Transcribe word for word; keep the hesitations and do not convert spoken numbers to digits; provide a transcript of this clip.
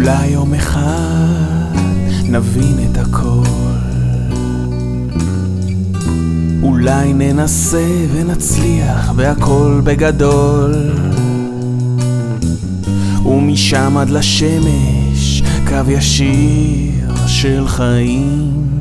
אולי יום אחד נבין את הכל, אולי ננסה ונצליח והכל בגדול, ומשם עד לשמש קו ישיר של חיים.